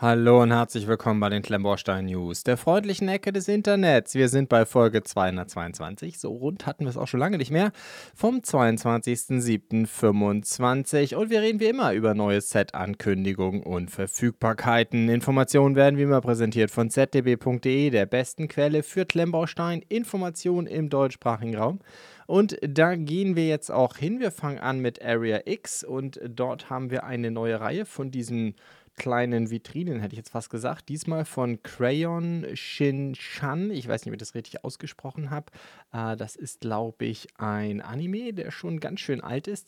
Hallo und herzlich willkommen bei den Klemmbaustein News, der freundlichen Ecke des Internets. Wir sind bei Folge 222, so rund hatten wir es auch schon lange nicht mehr, vom 22.07.25 und wir reden wie immer über neue Set-Ankündigungen und Verfügbarkeiten. Informationen werden wie immer präsentiert von zdb.de, der besten Quelle für Klemmbaustein, Informationen im deutschsprachigen Raum. Und da gehen wir jetzt auch hin. Wir fangen an mit Area X und dort haben wir eine neue Reihe von diesen kleinen Vitrinen, hätte ich jetzt fast gesagt. Diesmal von Crayon Shin-chan. Ich weiß nicht, ob ich das richtig ausgesprochen habe. Das ist, glaube ich, ein Anime, der schon ganz schön alt ist.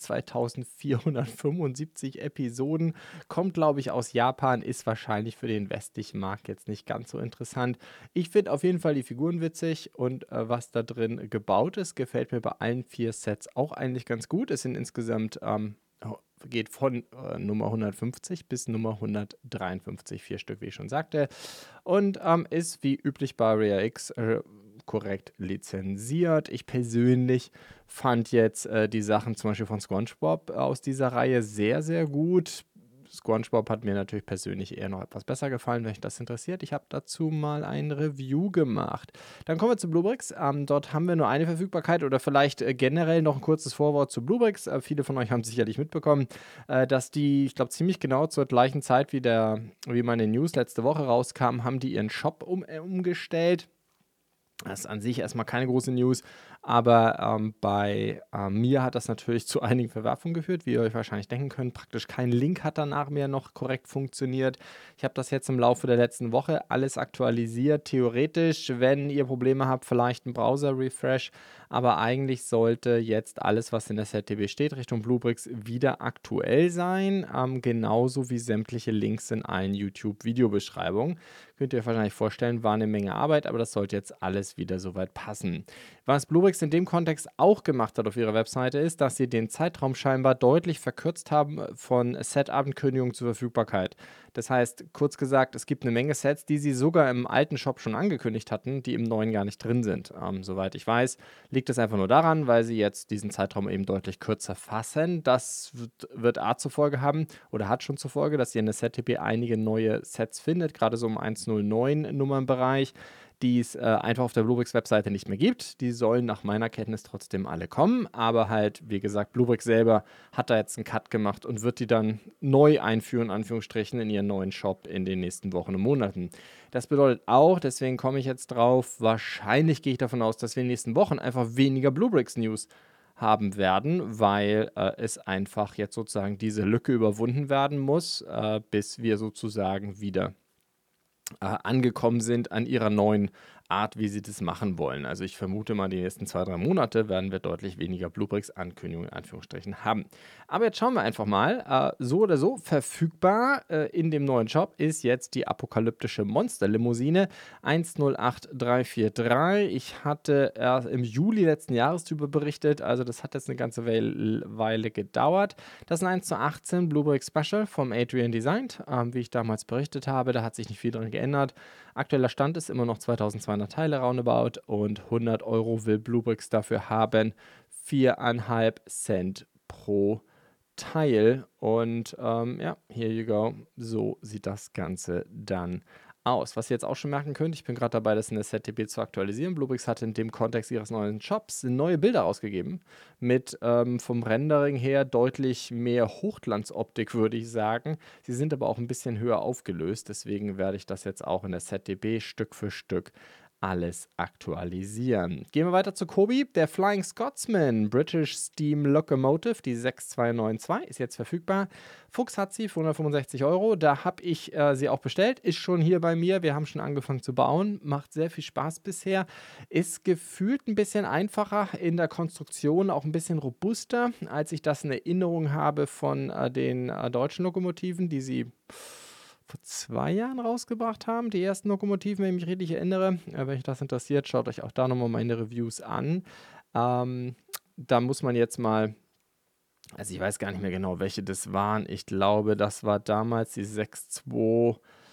2475 Episoden. Kommt, glaube ich, aus Japan. Ist wahrscheinlich für den westlichen Markt jetzt nicht ganz so interessant. Ich finde auf jeden Fall die Figuren witzig und was da drin gebaut ist, gefällt mir bei allen 4 Sets auch eigentlich ganz gut. Es sind insgesamt geht von Nummer 150 bis Nummer 153, 4 Stück, wie ich schon sagte. Und ist wie üblich bei Rare X korrekt lizenziert. Ich persönlich fand jetzt die Sachen zum Beispiel von SpongeBob aus dieser Reihe sehr, sehr gut. SpongeBob hat mir natürlich persönlich eher noch etwas besser gefallen, wenn euch das interessiert. Ich habe dazu mal ein Review gemacht. Dann kommen wir zu Bluebricks. Dort haben wir nur eine Verfügbarkeit oder vielleicht generell noch ein kurzes Vorwort zu Bluebricks. Viele von euch haben sicherlich mitbekommen, dass die, ich glaube, ziemlich genau zur gleichen Zeit wie meine News letzte Woche rauskam, haben die ihren Shop umgestellt. Das ist an sich erstmal keine große News, aber bei mir hat das natürlich zu einigen Verwerfungen geführt, wie ihr euch wahrscheinlich denken könnt. Praktisch kein Link hat danach mehr noch korrekt funktioniert. Ich habe das jetzt im Laufe der letzten Woche alles aktualisiert. Theoretisch, wenn ihr Probleme habt, vielleicht ein Browser-Refresh, aber eigentlich sollte jetzt alles, was in der ZTB steht, Richtung Bluebricks wieder aktuell sein, genauso wie sämtliche Links in allen YouTube-Videobeschreibungen. Könnt ihr euch wahrscheinlich vorstellen, war eine Menge Arbeit, aber das sollte jetzt alles wieder soweit passen. Was Bluebricks in dem Kontext auch gemacht hat auf ihrer Webseite ist, dass sie den Zeitraum scheinbar deutlich verkürzt haben von Set-Ankündigung zur Verfügbarkeit. Das heißt, kurz gesagt, es gibt eine Menge Sets, die sie sogar im alten Shop schon angekündigt hatten, die im neuen gar nicht drin sind. Soweit ich weiß, liegt es einfach nur daran, weil sie jetzt diesen Zeitraum eben deutlich kürzer fassen. Das wird A zur Folge haben oder hat schon zur Folge, dass ihr in der ZTP einige neue Sets findet, gerade so im 109 Nummernbereich, die es einfach auf der Bluebricks-Webseite nicht mehr gibt. Die sollen nach meiner Kenntnis trotzdem alle kommen, aber halt, wie gesagt, Bluebricks selber hat da jetzt einen Cut gemacht und wird die dann neu einführen, in Anführungsstrichen, in ihren neuen Shop in den nächsten Wochen und Monaten. Das bedeutet auch, deswegen komme ich jetzt drauf, wahrscheinlich gehe ich davon aus, dass wir in den nächsten Wochen einfach weniger Bluebricks-News haben werden, weil es einfach jetzt sozusagen diese Lücke überwunden werden muss, bis wir sozusagen wieder angekommen sind an ihrer neuen Art, wie sie das machen wollen. Also ich vermute mal, die nächsten 2, 3 Monate werden wir deutlich weniger Bluebricks-Ankündigungen in Anführungsstrichen haben. Aber jetzt schauen wir einfach mal. So oder so verfügbar in dem neuen Shop ist jetzt die apokalyptische Monster-Limousine 108343. Ich hatte erst im Juli letzten Jahres darüber berichtet, also das hat jetzt eine ganze Weile gedauert. Das ist ein 1:18 Bluebricks Special vom Adrian Designed, wie ich damals berichtet habe. Da hat sich nicht viel dran geändert. Aktueller Stand ist immer noch 2200 Teile roundabout und 100 Euro will Bluebricks dafür haben. 4,5 Cent pro Teil. Und ja, here you go. So sieht das Ganze dann aus. Was ihr jetzt auch schon merken könnt, ich bin gerade dabei, das in der ZTB zu aktualisieren. Bluebricks hat in dem Kontext ihres neuen Shops neue Bilder ausgegeben. Mit vom Rendering her deutlich mehr Hochglanzoptik, würde ich sagen. Sie sind aber auch ein bisschen höher aufgelöst. Deswegen werde ich das jetzt auch in der ZTB Stück für Stück alles aktualisieren. Gehen wir weiter zu Kobi. Der Flying Scotsman British Steam Locomotive, die 6292, ist jetzt verfügbar. Fuchs hat sie für 165 Euro. Da habe ich sie auch bestellt. Ist schon hier bei mir. Wir haben schon angefangen zu bauen. Macht sehr viel Spaß bisher. Ist gefühlt ein bisschen einfacher in der Konstruktion, auch ein bisschen robuster, als ich das in Erinnerung habe von den deutschen Lokomotiven, die sie vor 2 Jahren rausgebracht haben, die ersten Lokomotiven, wenn ich mich richtig erinnere. Wenn euch das interessiert, schaut euch auch da nochmal meine Reviews an. Da muss man jetzt mal, also ich weiß gar nicht mehr genau, welche das waren. Ich glaube, das war damals die 6.2.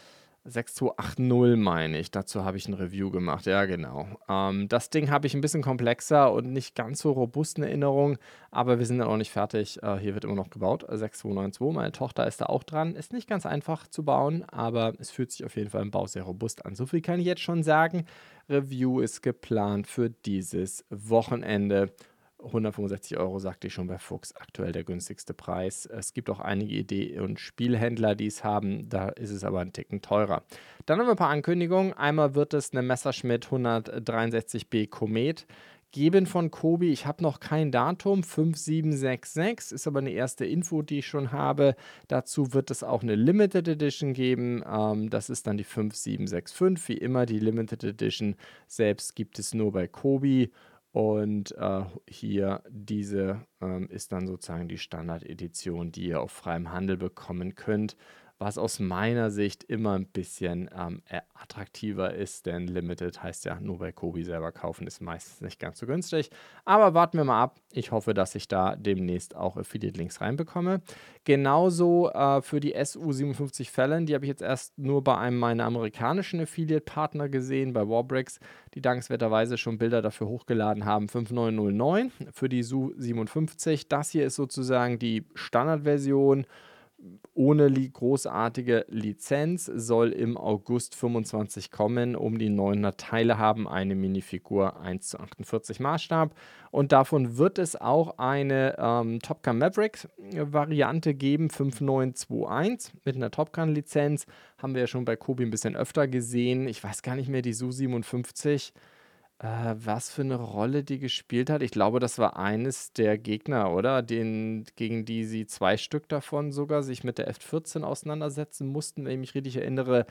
6280 meine ich. Dazu habe ich ein Review gemacht. Ja, genau. Das Ding habe ich ein bisschen komplexer und nicht ganz so robust in Erinnerung, aber wir sind dann auch nicht fertig. Hier wird immer noch gebaut. 6292. Meine Tochter ist da auch dran. Ist nicht ganz einfach zu bauen, aber es fühlt sich auf jeden Fall im Bau sehr robust an. So viel kann ich jetzt schon sagen. Review ist geplant für dieses Wochenende. 165 € sagte ich schon bei Fuchs, aktuell der günstigste Preis. Es gibt auch einige Idee- und Spielhändler, die es haben, da ist es aber ein Ticken teurer. Dann haben wir ein paar Ankündigungen. Einmal wird es eine Messerschmitt 163B Komet geben von Kobi. Ich habe noch kein Datum, 5766 ist aber eine erste Info, die ich schon habe. Dazu wird es auch eine Limited Edition geben. Das ist dann die 5765. Wie immer, die Limited Edition selbst gibt es nur bei Kobi. Und hier diese ist dann sozusagen die Standard-Edition, die ihr auf freiem Handel bekommen könnt, was aus meiner Sicht immer ein bisschen attraktiver ist, denn Limited heißt ja nur bei Kobi selber kaufen, ist meistens nicht ganz so günstig. Aber warten wir mal ab. Ich hoffe, dass ich da demnächst auch Affiliate-Links reinbekomme. Genauso für die SU57 Fallon, die habe ich jetzt erst nur bei einem meiner amerikanischen Affiliate-Partner gesehen, bei Warbricks, die dankenswerterweise schon Bilder dafür hochgeladen haben. 5909 für die SU57. Das hier ist sozusagen die Standardversion ohne großartige Lizenz, soll im August 25 kommen, um die 900 Teile haben, eine Minifigur 1:48 Maßstab und davon wird es auch eine Top Gun Maverick Variante geben, 5921 mit einer Top Gun Lizenz, haben wir ja schon bei Kobi ein bisschen öfter gesehen, ich weiß gar nicht mehr, die Su-57, was für eine Rolle die gespielt hat. Ich glaube, das war eines der Gegner, oder? Gegen die sie 2 Stück davon sogar sich mit der F-14 auseinandersetzen mussten, wenn ich mich richtig erinnere.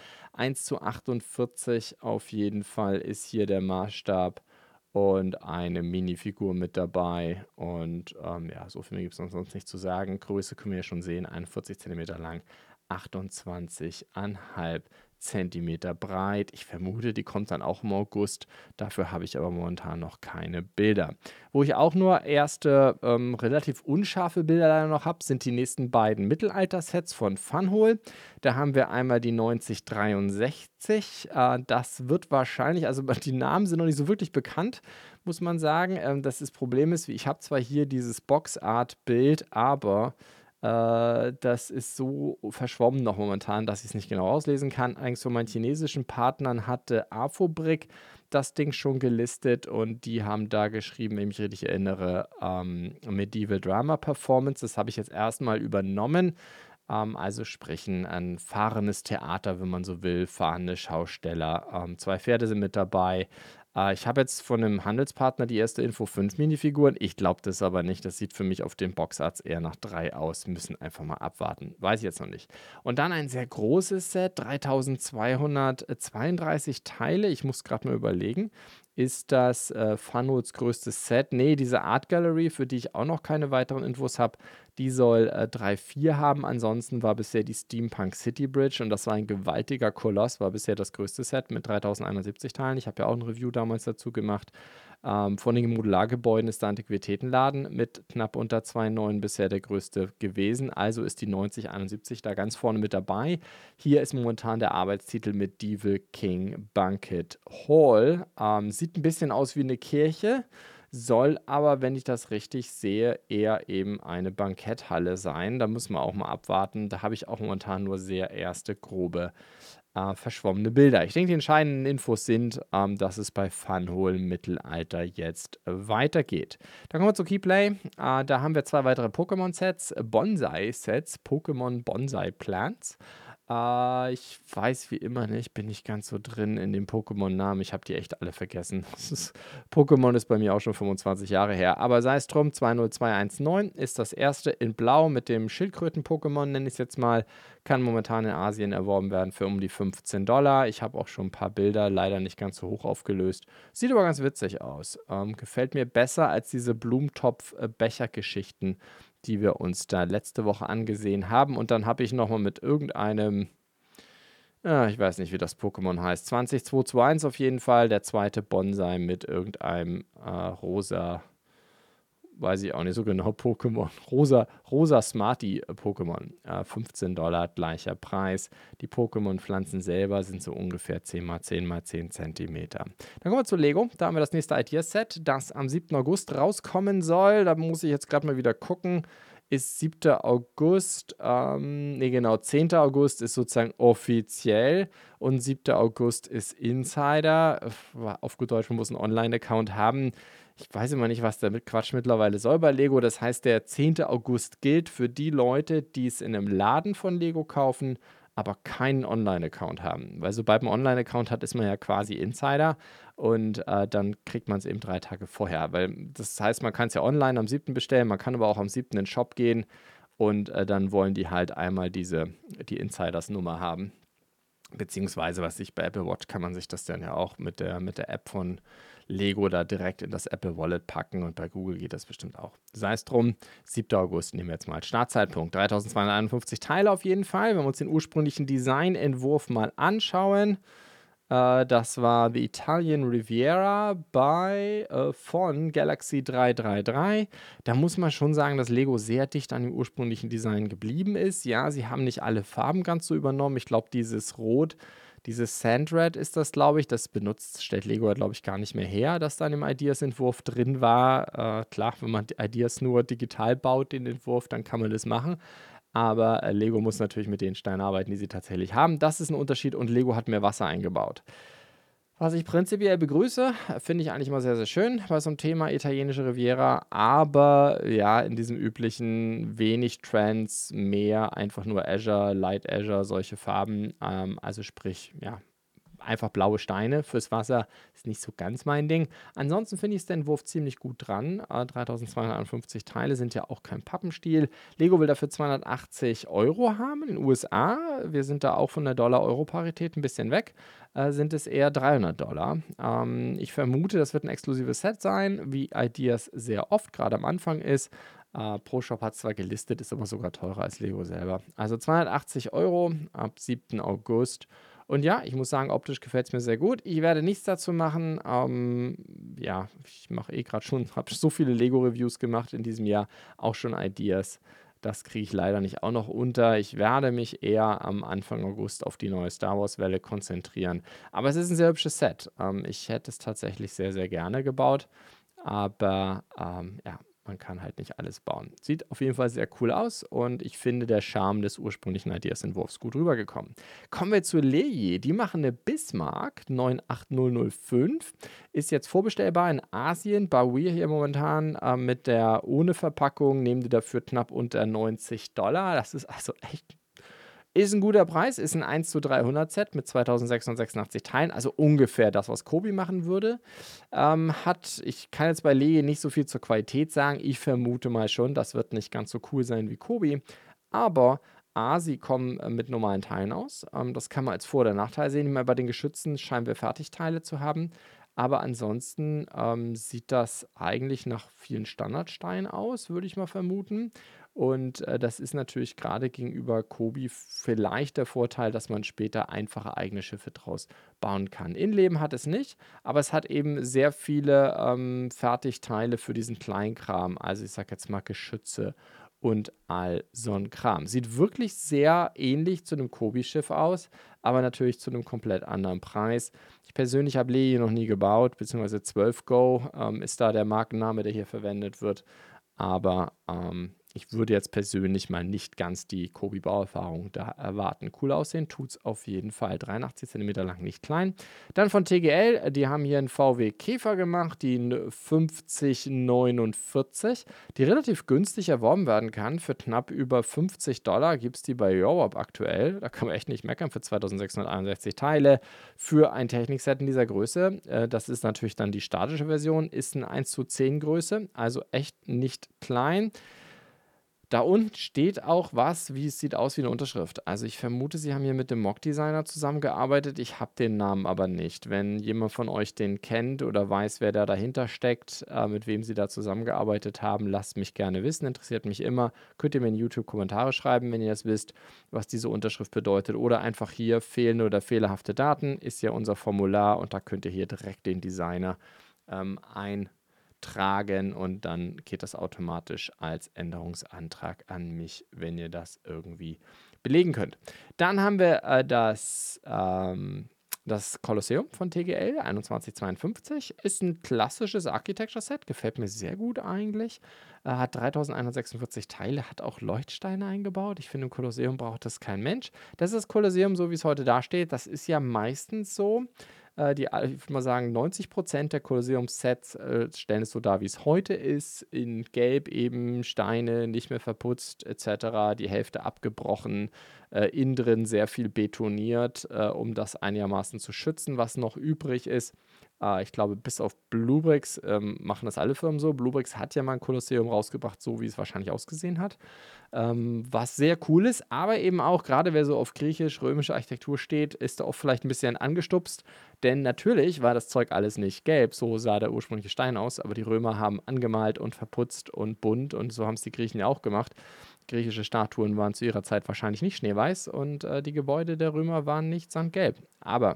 1:48 auf jeden Fall ist hier der Maßstab und eine Minifigur mit dabei. Und ja, so viel mehr gibt es sonst nicht zu sagen. Größe können wir ja schon sehen, 41 Zentimeter lang, 28,5 Zentimeter breit. Ich vermute, die kommt dann auch im August. Dafür habe ich aber momentan noch keine Bilder. Wo ich auch nur erste relativ unscharfe Bilder leider noch habe, sind die nächsten beiden Mittelalter-Sets von Funhole. Da haben wir einmal die 9063. Das wird wahrscheinlich, also die Namen sind noch nicht so wirklich bekannt, muss man sagen. Das Problem ist, ich habe zwar hier dieses Boxart-Bild, aber das ist so verschwommen noch momentan, dass ich es nicht genau auslesen kann. Eigentlich von meinen chinesischen Partnern hatte Afobrick das Ding schon gelistet und die haben da geschrieben, wenn ich mich richtig erinnere, Medieval Drama Performance. Das habe ich jetzt erstmal übernommen. Also sprich ein fahrendes Theater, wenn man so will, fahrende Schausteller. 2 Pferde sind mit dabei. Ich habe jetzt von einem Handelspartner die erste Info 5 Minifiguren. Ich glaube das aber nicht. Das sieht für mich auf den Boxarts eher nach 3 aus. Müssen einfach mal abwarten. Weiß ich jetzt noch nicht. Und dann ein sehr großes Set, 3232 Teile. Ich muss gerade mal überlegen. Ist das Funholes größtes Set? Nee, diese Art Gallery, für die ich auch noch keine weiteren Infos habe, die soll 3,4 haben. Ansonsten war bisher die Steampunk City Bridge und das war ein gewaltiger Koloss, war bisher das größte Set mit 3071 Teilen. Ich habe ja auch ein Review damals dazu gemacht. Von den Modulargebäuden ist der Antiquitätenladen mit knapp unter 2,9 bisher der größte gewesen. Also ist die 9071 da ganz vorne mit dabei. Hier ist momentan der Arbeitstitel Medieval King Banquet Hall. Sieht ein bisschen aus wie eine Kirche, soll aber, wenn ich das richtig sehe, eher eben eine Banketthalle sein. Da müssen wir auch mal abwarten. Da habe ich auch momentan nur sehr erste grobe verschwommene Bilder. Ich denke, die entscheidenden Infos sind, dass es bei Funhole Mittelalter jetzt weitergeht. Dann kommen wir zu Keyplay. Da haben wir 2 weitere Pokémon-Sets, Bonsai-Sets, Pokémon Bonsai Plants. Ich weiß wie immer nicht, bin nicht ganz so drin in den Pokémon-Namen. Ich habe die echt alle vergessen. Pokémon ist bei mir auch schon 25 Jahre her. Aber sei es drum, 20219 ist das erste in Blau mit dem Schildkröten-Pokémon, nenne ich es jetzt mal. Kann momentan in Asien erworben werden für um die $15. Ich habe auch schon ein paar Bilder, leider nicht ganz so hoch aufgelöst. Sieht aber ganz witzig aus. Gefällt mir besser als diese Blumentopf-Becher-Geschichten, die wir uns da letzte Woche angesehen haben. Und dann habe ich nochmal mit irgendeinem, ich weiß nicht, wie das Pokémon heißt, 20221 auf jeden Fall, der zweite Bonsai mit irgendeinem rosa weiß ich auch nicht so genau, Pokémon. Rosa Smarty Pokémon. 15 Dollar, gleicher Preis. Die Pokémon-Pflanzen selber sind so ungefähr 10 mal 10 mal 10 Zentimeter. Dann kommen wir zu Lego. Da haben wir das nächste Ideas-Set, das am 7. August rauskommen soll. Da muss ich jetzt gerade mal wieder gucken. Ist 7. August, nee genau, 10. August ist sozusagen offiziell und 7. August ist Insider. Auf gut Deutsch, man muss einen Online-Account haben. Ich weiß immer nicht, was der Quatsch mittlerweile soll bei Lego. Das heißt, der 10. August gilt für die Leute, die es in einem Laden von Lego kaufen, aber keinen Online-Account haben. Weil sobald man einen Online-Account hat, ist man ja quasi Insider und dann kriegt man es eben 3 Tage vorher. Weil das heißt, man kann es ja online am 7. bestellen, man kann aber auch am 7. in den Shop gehen und dann wollen die halt einmal die Insiders-Nummer haben. Beziehungsweise, was ich bei Apple Watch kann man sich das dann ja auch mit der App von Lego da direkt in das Apple Wallet packen und bei Google geht das bestimmt auch. Sei es drum, 7. August nehmen wir jetzt mal als Startzeitpunkt. 3251 Teile auf jeden Fall. Wenn wir uns den ursprünglichen Designentwurf mal anschauen, das war The Italian Riviera von Galaxy 333. Da muss man schon sagen, dass Lego sehr dicht an dem ursprünglichen Design geblieben ist. Ja, sie haben nicht alle Farben ganz so übernommen. Ich glaube, dieses Rot, dieses Sand Red ist das, glaube ich. Das stellt Lego ja, glaube ich, gar nicht mehr her, dass da in dem Ideas-Entwurf drin war. Klar, wenn man Ideas nur digital baut, den Entwurf, dann kann man das machen. Aber Lego muss natürlich mit den Steinen arbeiten, die sie tatsächlich haben. Das ist ein Unterschied und Lego hat mehr Wasser eingebaut. Was ich prinzipiell begrüße, finde ich eigentlich immer sehr, sehr schön bei so einem Thema italienische Riviera. Aber ja, in diesem üblichen wenig Trends, mehr einfach nur Azure, Light Azure, solche Farben. Also sprich, ja, einfach blaue Steine fürs Wasser ist nicht so ganz mein Ding. Ansonsten finde ich den Wurf ziemlich gut dran. 3251 Teile sind ja auch kein Pappenstiel. Lego will dafür 280 Euro haben in den USA. Wir sind da auch von der Dollar-Euro-Parität ein bisschen weg. Sind es eher 300 Dollar. Ich vermute, das wird ein exklusives Set sein, wie Ideas sehr oft gerade am Anfang ist. ProShop hat es zwar gelistet, ist aber sogar teurer als Lego selber. Also 280 Euro ab 7. August. Und ja, ich muss sagen, optisch gefällt es mir sehr gut. Ich werde nichts dazu machen. Ja, ich mache gerade schon, habe so viele Lego-Reviews gemacht in diesem Jahr, auch schon Ideas. Das kriege ich leider nicht auch noch unter. Ich werde mich eher am Anfang August auf die neue Star Wars-Welle konzentrieren. Aber es ist ein sehr hübsches Set. Ich hätte es tatsächlich sehr, sehr gerne gebaut. Aber ja, man kann halt nicht alles bauen. Sieht auf jeden Fall sehr cool aus und ich finde, der Charme des ursprünglichen Ideas-Entwurfs gut rübergekommen. Kommen wir zu Leje. Die machen eine Bismarck 98005. Ist jetzt vorbestellbar in Asien. Bei Wir hier momentan mit der ohne Verpackung nehmen die dafür knapp unter 90 Dollar. Das ist also echt ist ein guter Preis, ist ein 1:300 Set mit 2686 Teilen, also ungefähr das, was Kobi machen würde. Ich kann jetzt bei Lege nicht so viel zur Qualität sagen. Ich vermute mal schon, das wird nicht ganz so cool sein wie Kobi. Aber sie kommen mit normalen Teilen aus. Das kann man als Vor- oder Nachteil sehen. Bei den Geschützen scheinen wir Fertigteile zu haben. Aber ansonsten sieht das eigentlich nach vielen Standardsteinen aus, würde ich mal vermuten. Und das ist natürlich gerade gegenüber Kobi vielleicht der Vorteil, dass man später einfache eigene Schiffe draus bauen kann. Inleben hat es nicht, aber es hat eben sehr viele Fertigteile für diesen Kleinkram. Also ich sage jetzt mal Geschütze und all so ein Kram. Sieht wirklich sehr ähnlich zu einem Kobi-Schiff aus, aber natürlich zu einem komplett anderen Preis. Ich persönlich habe Lee noch nie gebaut, beziehungsweise 12 Go ist da der Markenname, der hier verwendet wird. Aber ich würde jetzt persönlich mal nicht ganz die Kobi-Bauerfahrung da erwarten. Cool aussehen tut es auf jeden Fall. 83 cm lang, nicht klein. Dann von TGL, die haben hier einen VW Käfer gemacht, den 5049, die relativ günstig erworben werden kann. Für knapp über 50 Dollar gibt es die bei Europe aktuell. Da kann man echt nicht meckern, für 2661 Teile. Für ein Technikset in dieser Größe, das ist natürlich dann die statische Version, ist eine 1:10 Größe, also echt nicht klein. Da unten steht auch was, wie es sieht aus wie eine Unterschrift. Also ich vermute, sie haben hier mit dem Mock-Designer zusammengearbeitet. Ich habe den Namen aber nicht. Wenn jemand von euch den kennt oder weiß, wer da dahinter steckt, mit wem sie da zusammengearbeitet haben, lasst mich gerne wissen. Interessiert mich immer. Könnt ihr mir in YouTube-Kommentare schreiben, wenn ihr das wisst, was diese Unterschrift bedeutet. Oder einfach hier fehlende oder fehlerhafte Daten ist ja unser Formular und da könnt ihr hier direkt den Designer eintragen. tragen und dann geht das automatisch als Änderungsantrag an mich, wenn ihr das irgendwie belegen könnt. Dann haben wir das Kolosseum von TGL 2152. Ist ein klassisches Architecture-Set, gefällt mir sehr gut eigentlich. Hat 3146 Teile, hat auch Leuchtsteine eingebaut. Ich finde, im Kolosseum braucht das kein Mensch. Das ist das Kolosseum, so wie es heute dasteht. Das ist ja meistens so. Ich würde mal sagen, 90% der Kolosseum-Sets stellen es so dar, wie es heute ist. In Gelb eben, Steine nicht mehr verputzt etc., die Hälfte abgebrochen, innen drin sehr viel betoniert, um das einigermaßen zu schützen, was noch übrig ist. Ich glaube, bis auf Bluebricks machen das alle Firmen so. Bluebricks hat ja mal ein Kolosseum rausgebracht, so wie es wahrscheinlich ausgesehen hat. Was sehr cool ist, aber eben auch, gerade wer so auf griechisch-römische Architektur steht, ist da auch vielleicht ein bisschen angestupst. Denn natürlich war das Zeug alles nicht gelb, so sah der ursprüngliche Stein aus, aber die Römer haben angemalt und verputzt und bunt und so haben es die Griechen ja auch gemacht. Griechische Statuen waren zu ihrer Zeit wahrscheinlich nicht schneeweiß und die Gebäude der Römer waren nicht sandgelb. Aber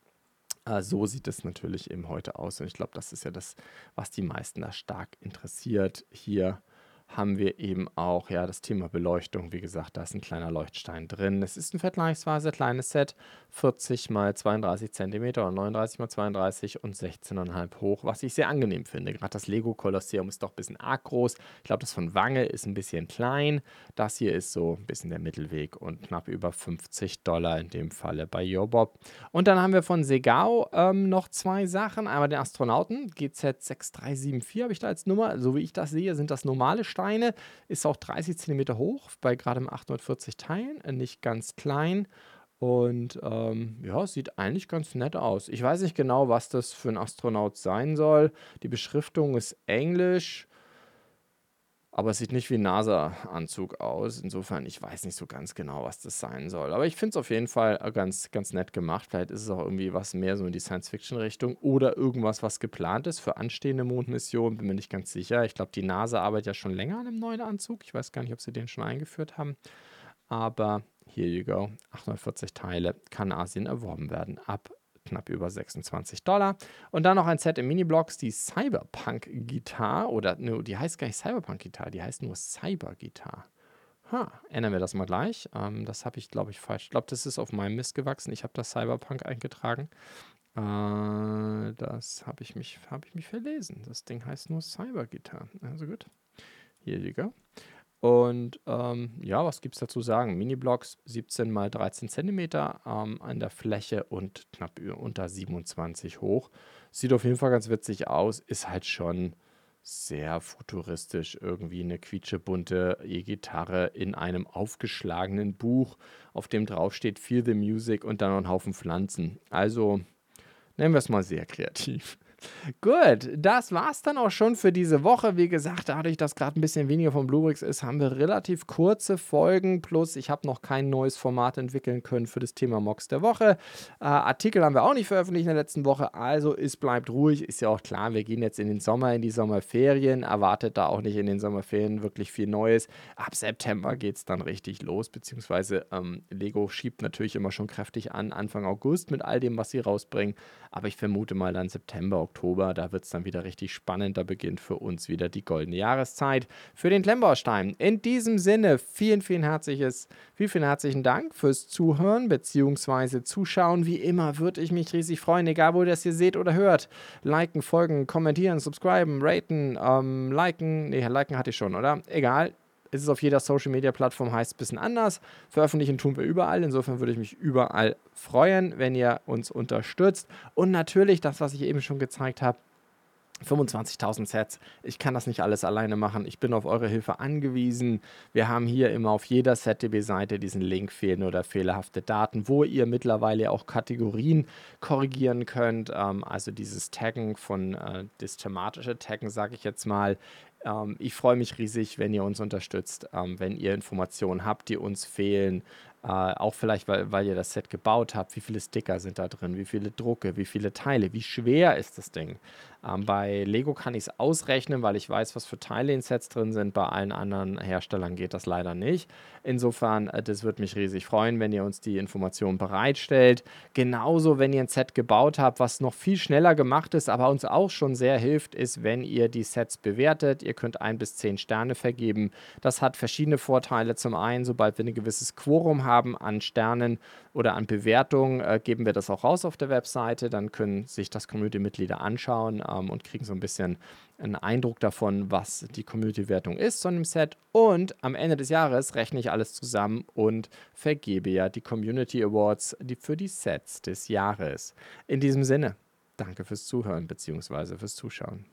so sieht es natürlich eben heute aus und ich glaube, das ist ja das, was die meisten da stark interessiert. Hier haben wir eben auch ja das Thema Beleuchtung. Wie gesagt, da ist ein kleiner Leuchtstein drin. Es ist ein vergleichsweise kleines Set, 40 mal 32 Zentimeter oder 39 mal 32 und 16,5 hoch, was ich sehr angenehm finde. Gerade das Lego Kolosseum ist doch ein bisschen arg groß. Ich glaube, das von Wange ist ein bisschen klein. Das hier ist so ein bisschen der Mittelweg und knapp über $50 in dem Falle bei Yobob. Und dann haben wir von Segao noch zwei Sachen. Einmal den Astronauten, GZ6374 habe ich da als Nummer. So wie ich das sehe, sind das normale Steine. Ist auch 30 cm hoch, bei gerade 840 Teilen, nicht ganz klein. Und ja, sieht eigentlich ganz nett aus. Ich weiß nicht genau, was das für ein Astronaut sein soll. Die Beschriftung ist Englisch. Aber es sieht nicht wie ein NASA-Anzug aus. Insofern, ich weiß nicht so ganz genau, was das sein soll. Aber ich finde es auf jeden Fall ganz, ganz nett gemacht. Vielleicht ist es auch irgendwie was mehr so in die Science-Fiction-Richtung oder irgendwas, was geplant ist für anstehende Mondmissionen. Bin mir nicht ganz sicher. Ich glaube, die NASA arbeitet ja schon länger an einem neuen Anzug. Ich weiß gar nicht, ob sie den schon eingeführt haben. Aber here you go. 840 Teile kann Asien erworben werden. Ab knapp über $26. Und dann noch ein Set in Mini-Blocks, die Cyberpunk-Gitarre. Oder ne, die heißt gar nicht Cyberpunk-Gitarre, die heißt nur Cyber-Gitarre. Ändern wir das mal gleich. Das habe ich, glaube ich, falsch. Ich glaube, das ist auf meinem Mist gewachsen. Ich habe das Cyberpunk eingetragen. Das habe ich mich verlesen. Das Ding heißt nur Cyber-Gitarre. Also gut. Here you go. Und ja, was gibt es dazu sagen? Mini-Blocks 17 mal 13 cm an der Fläche und knapp unter 27 hoch. Sieht auf jeden Fall ganz witzig aus. Ist halt schon sehr futuristisch. Irgendwie eine quietschebunte E-Gitarre in einem aufgeschlagenen Buch, auf dem drauf steht Feel the Music und dann noch ein Haufen Pflanzen. Also nennen wir es mal sehr kreativ. Gut, das war's dann auch schon für diese Woche. Wie gesagt, dadurch, dass gerade ein bisschen weniger von Bluebricks ist, haben wir relativ kurze Folgen. Plus, ich habe noch kein neues Format entwickeln können für das Thema Mocks der Woche. Artikel haben wir auch nicht veröffentlicht in der letzten Woche. Also, es bleibt ruhig. Ist ja auch klar, wir gehen jetzt in den Sommer, in die Sommerferien. Erwartet da auch nicht in den Sommerferien wirklich viel Neues. Ab September geht es dann richtig los. Beziehungsweise Lego schiebt natürlich immer schon kräftig an, Anfang August mit all dem, was sie rausbringen. Aber ich vermute mal dann September, Oktober, da wird es dann wieder richtig spannend. Da beginnt für uns wieder die goldene Jahreszeit für den Klemmbaustein. In diesem Sinne, vielen herzlichen Dank fürs Zuhören bzw. Zuschauen. Wie immer würde ich mich riesig freuen, egal wo ihr das hier seht oder hört. Liken, folgen, kommentieren, subscriben, raten, liken. Nee, liken hatte ich schon, oder? Egal. Es ist auf jeder Social-Media-Plattform, heißt ein bisschen anders. Veröffentlichen tun wir überall. Insofern würde ich mich überall freuen, wenn ihr uns unterstützt. Und natürlich das, was ich eben schon gezeigt habe, 25.000 Sets. Ich kann das nicht alles alleine machen. Ich bin auf eure Hilfe angewiesen. Wir haben hier immer auf jeder ZDB-Seite diesen Link, fehlende oder fehlerhafte Daten, wo ihr mittlerweile auch Kategorien korrigieren könnt. Also dieses Taggen das thematische Taggen, sage ich jetzt mal. Ich freue mich riesig, wenn ihr uns unterstützt, wenn ihr Informationen habt, die uns fehlen. Auch vielleicht, weil ihr das Set gebaut habt. Wie viele Sticker sind da drin? Wie viele Drucke? Wie viele Teile? Wie schwer ist das Ding? Bei Lego kann ich es ausrechnen, weil ich weiß, was für Teile in Sets drin sind. Bei allen anderen Herstellern geht das leider nicht. Insofern, das würde mich riesig freuen, wenn ihr uns die Informationen bereitstellt. Genauso, wenn ihr ein Set gebaut habt, was noch viel schneller gemacht ist, aber uns auch schon sehr hilft, ist, wenn ihr die Sets bewertet. Ihr könnt 1 bis 10 Sterne vergeben. Das hat verschiedene Vorteile. Zum einen, sobald wir ein gewisses Quorum haben an Sternen oder an Bewertungen, geben wir das auch raus auf der Webseite. Dann können sich das Community-Mitglieder anschauen und kriegen so ein bisschen einen Eindruck davon, was die Community-Wertung ist von dem Set. Und am Ende des Jahres rechne ich alles zusammen und vergebe ja die Community Awards für die Sets des Jahres. In diesem Sinne, danke fürs Zuhören bzw. fürs Zuschauen.